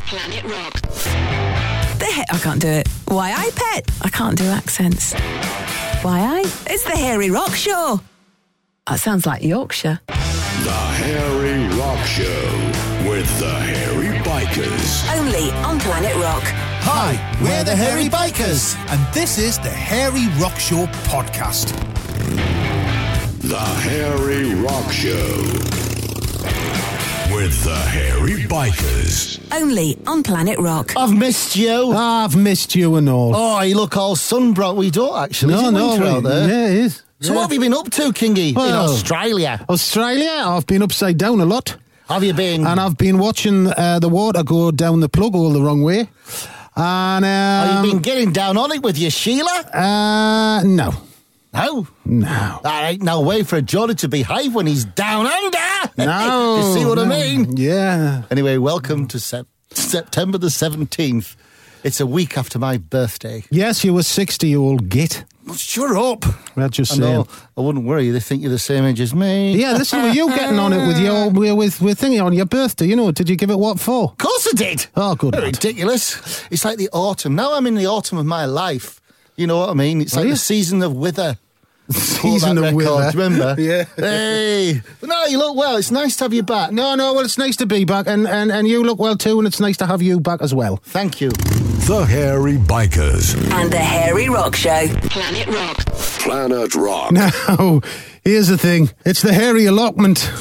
Planet Rock. I can't do it. Why I Pet? I can't do accents. Why I? It's the Hairy Rock Show. That sounds like Yorkshire. The Hairy Rock Show with the Hairy Bikers. Only on Planet Rock. Hi, we're the Hairy Bikers, and this is the Hairy Rock Show podcast. The Hairy Rock Show with the Hairy Bikers. Only on Planet Rock. I've missed you. I've missed you and all. Oh, you look all sunbrown. We don't actually. Is it winter out there? Yeah, it is. So what have you been up to, Kingy, in Australia? Australia, I've been upside down a lot. Have you been? And I've been watching the water go down the plug all the wrong way. And have you been getting down on it with your Sheila? No. No? No. That ain't no way for a Geordie to behave when he's down under. No. You see what I mean? Yeah. Anyway, welcome to September the 17th. It's a week after my birthday. Yes, you were 60, you old git. Well, shut up. That's just saying. No, I wouldn't worry. They think you're the same age as me. Yeah, listen, were you getting on it with thingy on your birthday? You know, did you give it what for? Of course I did. Oh, good. Ridiculous. It's like the autumn. Now I'm in the autumn of my life. You know what I mean? It's like the season of wither. Season of wither. Remember? Yeah. Hey. But no, you look well. It's nice to have you back. No, well, it's nice to be back. And you look well too, and it's nice to have you back as well. Thank you. The Hairy Bikers. And the Hairy Rock Show. Planet Rock. Planet Rock. Now, here's the thing. It's the hairy allotment.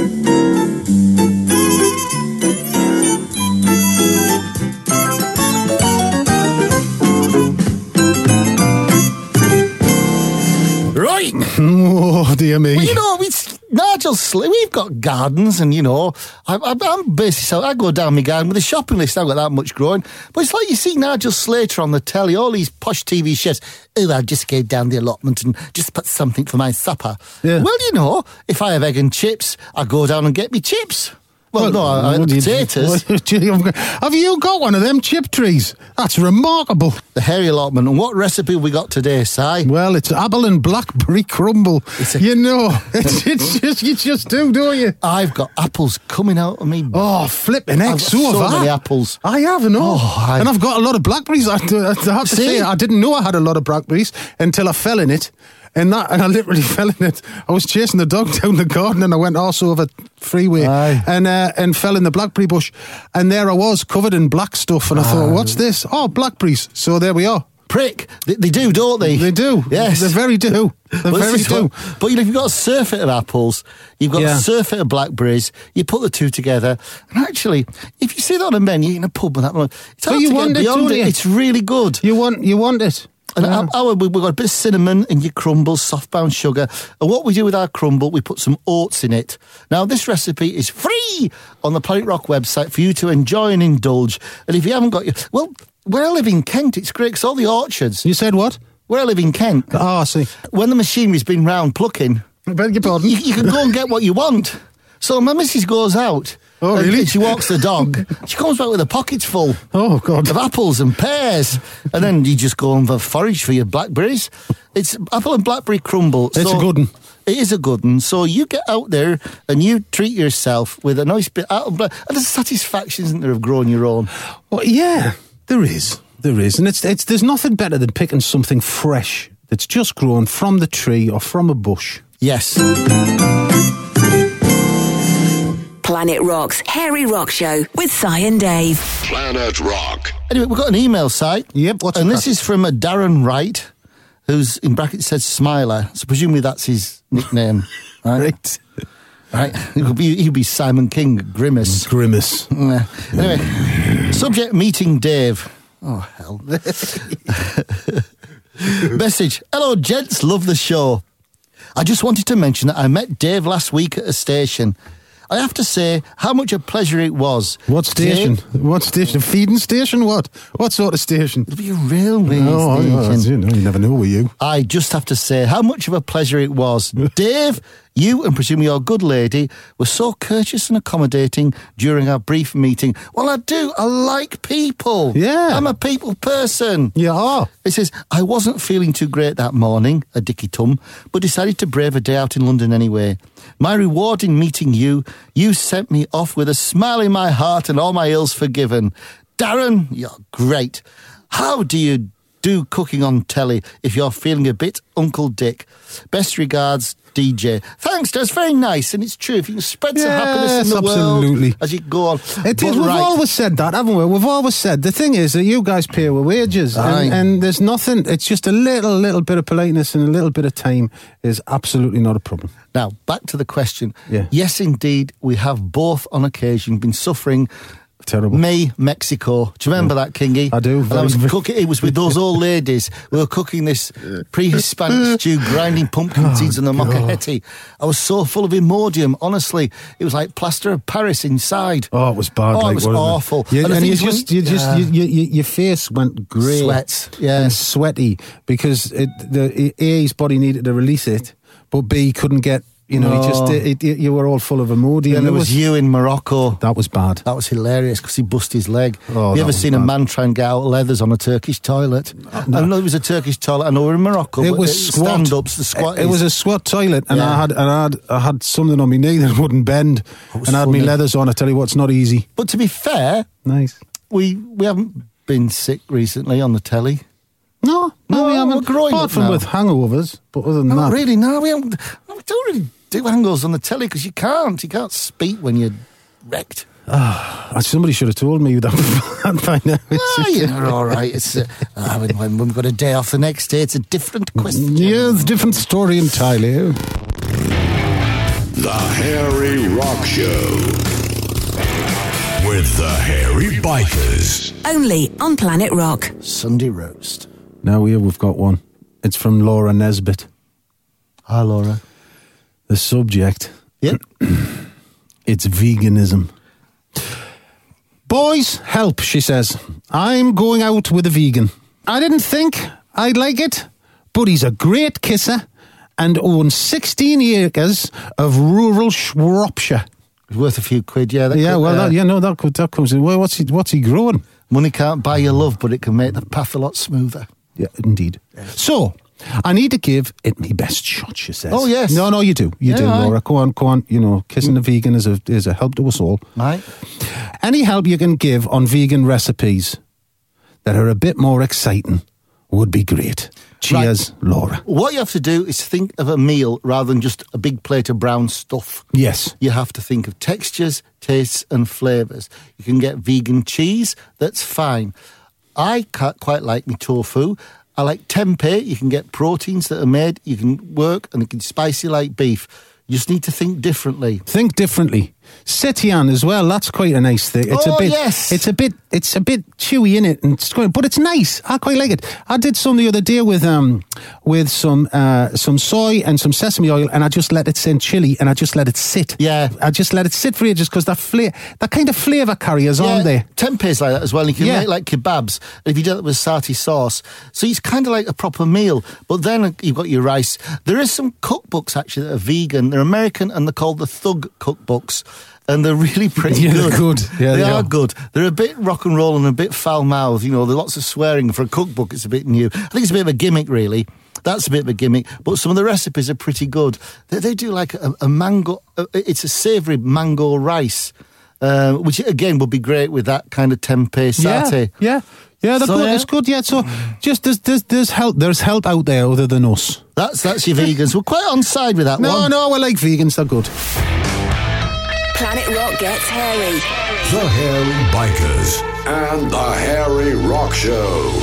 Right. Oh, dear me. Well, you know, Nigel Slade, we've got gardens and, you know, I'm basically, I go down my garden with a shopping list. I haven't got that much growing. But it's like you see Nigel Slater on the telly, all these posh TV chefs. Oh, I'll just go down the allotment and just put something for my supper. Yeah. Well, you know, if I have egg and chips, I go down and get me chips. Well, no, I have potatoes. Have you got one of them chip trees? That's remarkable. The hairy allotment. And what recipe have we got today, Si? Well, it's apple and blackberry crumble. You just do, don't you? I've got apples coming out of me. Oh, flipping heck, so many apples. I have, and and I've got a lot of blackberries. I have to say, I didn't know I had a lot of blackberries until I fell in it. And I literally fell in it. I was chasing the dog down the garden and I went also over freeway and fell in the blackberry bush. And there I was, covered in black stuff. And I thought, what's this? Oh, blackberries. So there we are. Prick. They do, don't they? They do. Yes. They very do. They very do. But you know, if you've got a surfeit of apples, you've got a surfeit of blackberries, you put the two together. And actually, if you see that on a menu in a pub with that one, it's hard to get beyond it. It's really good. You want it. And we've got a bit of cinnamon in your crumble, soft-bound sugar. And what we do with our crumble, we put some oats in it. Now, this recipe is free on the Planet Rock website for you to enjoy and indulge. And if you haven't got well, where I live in Kent, it's great because all the orchards... You said what? Where I live in Kent. Oh, I see. When the machinery's been round plucking... I beg your pardon? You can go and get what you want. So my missus goes out... Oh, really? She walks the dog. She comes back with her pockets full. Oh, God. Of apples and pears. And then you just go and forage for your blackberries. It's apple and blackberry crumble. It's a good one. It is a good one. So you get out there and you treat yourself with a nice bit of and there's satisfaction, isn't there, of growing your own? Well, yeah, there is. There is. And there's nothing better than picking something fresh that's just grown from the tree or from a bush. Yes. Planet Rock's Hairy Rock Show with Si and Dave. Planet Rock. Anyway, we've got an email site. Yep, what's and that? This is from a Darren Wright, who's in brackets says Smiler. So presumably that's his nickname. Right? Right. He'll be Simon King, Grimace. Grimace. Anyway, subject meeting Dave. Oh, hell. Message. Hello, gents. Love the show. I just wanted to mention that I met Dave last week at a station. I have to say how much a pleasure it was. What station? What station? A feeding station? What sort of station? It'll be a railway station. You never know, will you? I just have to say how much of a pleasure it was. Dave, you and presumably your good lady were so courteous and accommodating during our brief meeting. Well, I do. I like people. Yeah. I'm a people person. You are. It says, I wasn't feeling too great that morning, a dicky tum, but decided to brave a day out in London anyway. My reward in meeting you, you sent me off with a smile in my heart and all my ills forgiven. Darren, you're great. How do you do cooking on telly if you're feeling a bit Uncle Dick? Best regards, DJ. Thanks, that's very nice, and it's true. If you can spread some happiness in the world as you go on. It is. We've always said that, haven't we? We've always said the thing is that you guys pay our wages, and there's nothing. It's just a little bit of politeness and a little bit of time is absolutely not a problem. Now back to the question. Yeah. Yes, indeed, we have both on occasion been suffering. Terrible. Mexico. Do you remember that, Kingy? I do. And I was cooking. It was with those old ladies. We were cooking this pre-Hispanic stew, grinding pumpkin seeds in the mocajete. I was so full of Imodium. Honestly, it was like plaster of Paris inside. Oh, it was bad. Oh, it was awful. Your face went grey. Sweats. Yeah. And sweaty because his body needed to release it, but B couldn't get. You know, you were all full of Imodium. Then there was you in Morocco. That was bad. That was hilarious because he busted his leg. Oh, have you ever seen a man try and get out leathers on a Turkish toilet? No. I know it was a Turkish toilet. I know we're in Morocco. It was squat. Stand-ups, the squat. It was a squat toilet, and I had something on my knee that wouldn't bend, and I had my leathers on. I tell you what, it's not easy. But to be fair, nice. We haven't been sick recently on the telly. No, we haven't. We're growing apart from now. with hangovers, but other than that, really, no, we haven't. We don't really do hangovers on the telly because you can't speak when you're wrecked. Somebody should have told me that by now. You're all right. It's when we've got a day off the next day, it's a different question. Yeah, it's a different story entirely. The Harry Rock Show with the Harry Bikers. Only on Planet Rock. Sunday roast. Now we've got one. It's from Laura Nesbitt. Hi, Laura. The subject. Yep. It's veganism. Boys, help, she says. I'm going out with a vegan. I didn't think I'd like it, but he's a great kisser and owns 16 acres of rural Shropshire. It's worth a few quid, yeah. That comes in. Well, what's he growing? Money can't buy your love, but it can make the path a lot smoother. Yeah, indeed. Yes. So, I need to give it my best shot, she says. Oh, yes. No, you do. You do, Laura. Go on. You know, kissing a vegan is a help to us all. Right. Any help you can give on vegan recipes that are a bit more exciting would be great. Cheers, right. Laura. What you have to do is think of a meal rather than just a big plate of brown stuff. Yes. You have to think of textures, tastes and flavours. You can get vegan cheese, that's fine. I can't quite like me tofu. I like tempeh. You can get proteins that are made. You can work and it can be spicy like beef. You just need to think differently. Think differently. Setian as well. That's quite a nice thing. It's yes. It's a bit chewy in it, and but it's nice. I quite like it. I did some the other day with some soy and some sesame oil, and I just let it sit in chili, and I just let it sit. Yeah, I just let it sit for ages because that kind of flavour carries on there. Tempeh's like that as well. You can make like kebabs if you do it with sarti sauce. So it's kind of like a proper meal. But then you've got your rice. There is some cookbooks actually that are vegan. They're American and they're called the Thug cookbooks. And they're really pretty good. They're good. Yeah, they are good. They're a bit rock and roll and a bit foul-mouthed. You know, there's lots of swearing. For a cookbook, it's a bit new. I think it's a bit of a gimmick, really. That's a bit of a gimmick. But some of the recipes are pretty good. They do like a mango... it's a savoury mango rice, which, again, would be great with that kind of tempeh satay. Yeah, they're good. Yeah. It's good, yeah. So just there's help. There's help out there other than us. That's your vegans. We're quite on side with that one. No, we're like vegans. They're good. Planet Rock gets hairy. The Harry Bikers and the Harry Rock Show.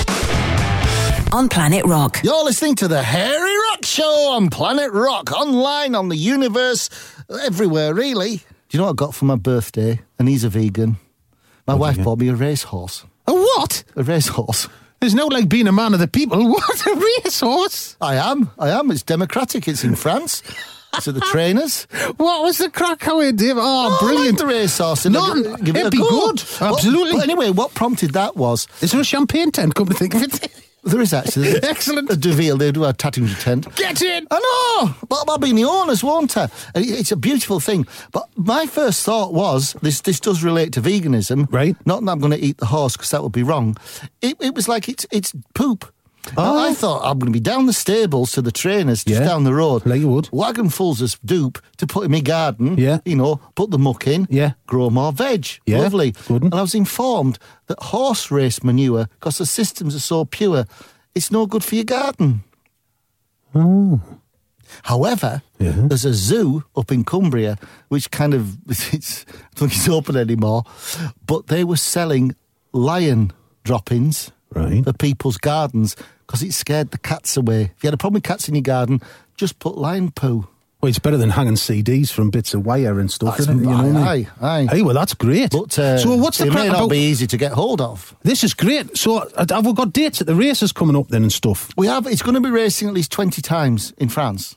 On Planet Rock. You're listening to the Harry Rock Show on Planet Rock. Online, on the universe, everywhere, really. Do you know what I got for my birthday? And he's a vegan. My wife bought me a racehorse. A what? A racehorse. There's no like being a man of the people. What, a racehorse? I am. It's democratic. It's in France. To the trainers. What was the crack? How it did? Oh, brilliant. I like the racehorse. It'd be good. Absolutely. But anyway, what prompted that was... Is there a champagne tent, come to think of it? There is actually. Excellent. A Deville, they do a tattoo tent. Get in! I know! But I'll be in the owners, won't I? It's a beautiful thing. But my first thought was, this does relate to veganism. Right. Not that I'm going to eat the horse, because that would be wrong. It was like it's poop. Now, I thought I'm going to be down the stables to the trainers just down the road. Like you would. Wagonfuls of dupe to put in my garden. Yeah. You know, put the muck in. Yeah. Grow more veg. Yeah. Lovely. Good. And I was informed that horse race manure, because the systems are so pure, it's no good for your garden. Oh. However, there's a zoo up in Cumbria, which kind of, I don't think it's open anymore, but they were selling lion droppings for people's gardens because it scared the cats away. If you had a problem with cats in your garden, just put lion poo. Well, it's better than hanging CDs from bits of wire and stuff, isn't it? You know what I mean? Aye. Hey, well, that's great. But so what's the it crack may not about... be easy to get hold of. This is great. So have we got dates at the races coming up then and stuff? We have. It's going to be racing at least 20 times in France.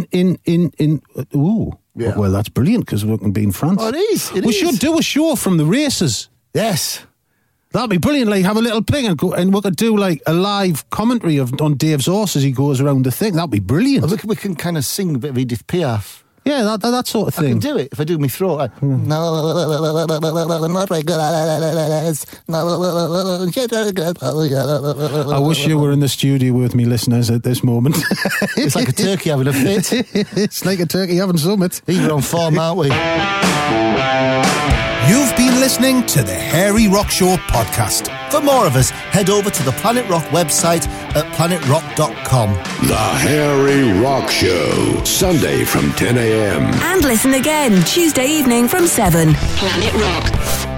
Ooh. Yeah. Well, that's brilliant because we can be in France. Oh, it is. We should do a show from the races. Yes. That'd be brilliant. Like, have a little thing and we could do like a live commentary on Dave's horse as he goes around the thing. That'd be brilliant. We can kind of sing a bit of Edith Piaf. Yeah, that sort of thing. I can do it if I do my throat. Like, not very good. I wish you were in the studio with me, listeners, at this moment. It's like a turkey having a fit. It's like a turkey having summit. We're on form, aren't we? You've been listening to the Hairy Rock Show podcast. For more of us, head over to the Planet Rock website at planetrock.com. The Hairy Rock Show, Sunday from 10 a.m. And listen again Tuesday evening from 7. Planet Rock.